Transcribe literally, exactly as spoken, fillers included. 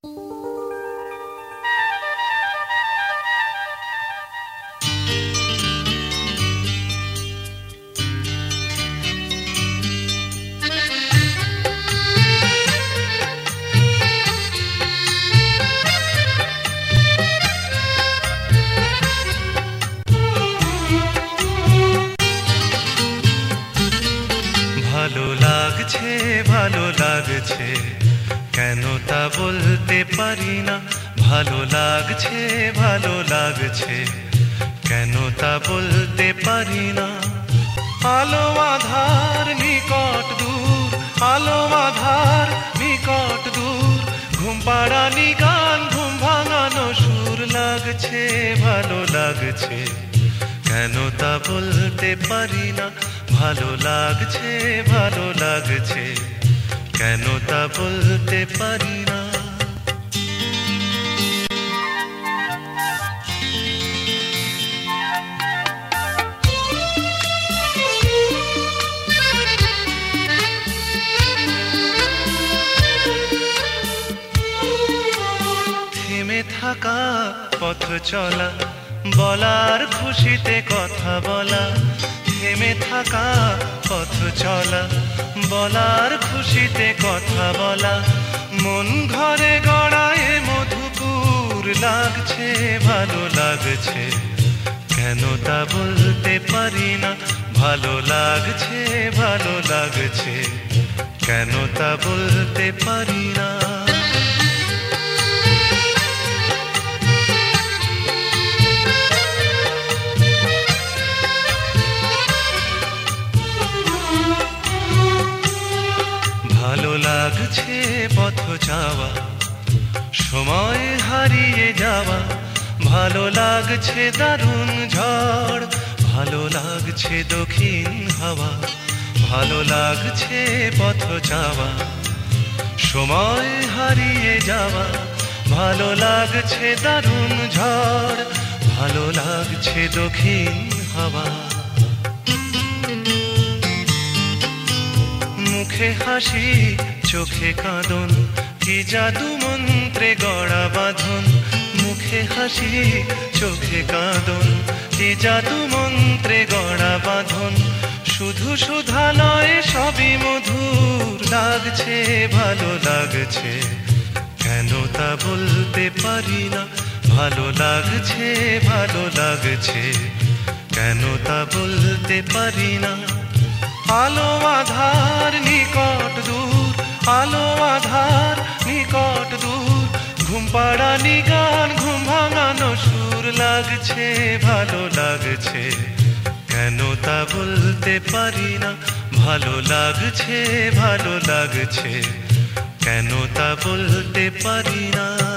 ভালো লাগছে ভালো লাগছে কেন তা বলতে পারি না। ভালো লাগছে ভালো লাগছে কেন তা বলতে পারি না। আলো আধার নিকট দূর, আলো আধার নিকট দূর, ঘুম পাড়ানি গান ঘুম ভাঙানো সুর লাগছে ভালো লাগছে কেন তা বলতে পারি না। ভালো লাগছে ভালো লাগছে কেন তা বলতে পারি না। থেমে থাকা পথ চলা, বলার খুশিতে কথা বলা। থেমে থাকা পথ চলা, বলার খুশিতে কথা বলা। মন ঘরে গড়ায় মধুপুর লাগছে ভালো লাগছে কেন তা বলতে পারি না। ভালো লাগছে ভালো লাগছে কেন তা বলতে পারি না। ভালো লাগছে পথ যাওয়া, সময় হারিয়ে যাওয়া। ভালো লাগছে দারুণ ঝড়, ভালো লাগছে দক্ষিণ হাওয়া। ভালো লাগছে পথ যাওয়া, সময় হারিয়ে যাওয়া। ভালো লাগছে দারুণ ঝড়, ভালো লাগছে দক্ষিণ হাওয়া। মুখে হাসি চোখে কাঁদন, কি জাদু মন্ত্রে গড়া বাঁধন। মুখে হাসি চোখে কাঁদন, কি জাদু মন্ত্রে গড়া বাঁধন। শুধু সুধা নয় সবই মধুর লাগছে ভালো লাগছে কেন তা বলতে পারি না। ভালো লাগছে ভালো লাগছে কেন তা বলতে পারি না। আলো আধার নিকট দূর, আলো আধার নিকট দূর, ঘুম পাড়ানি গান ঘুম ভাঙানো সুর লাগছে ভালো লাগছে কেন তা বলতে পারি না। ভালো লাগছে ভালো লাগছে কেন তা বলতে পারি না।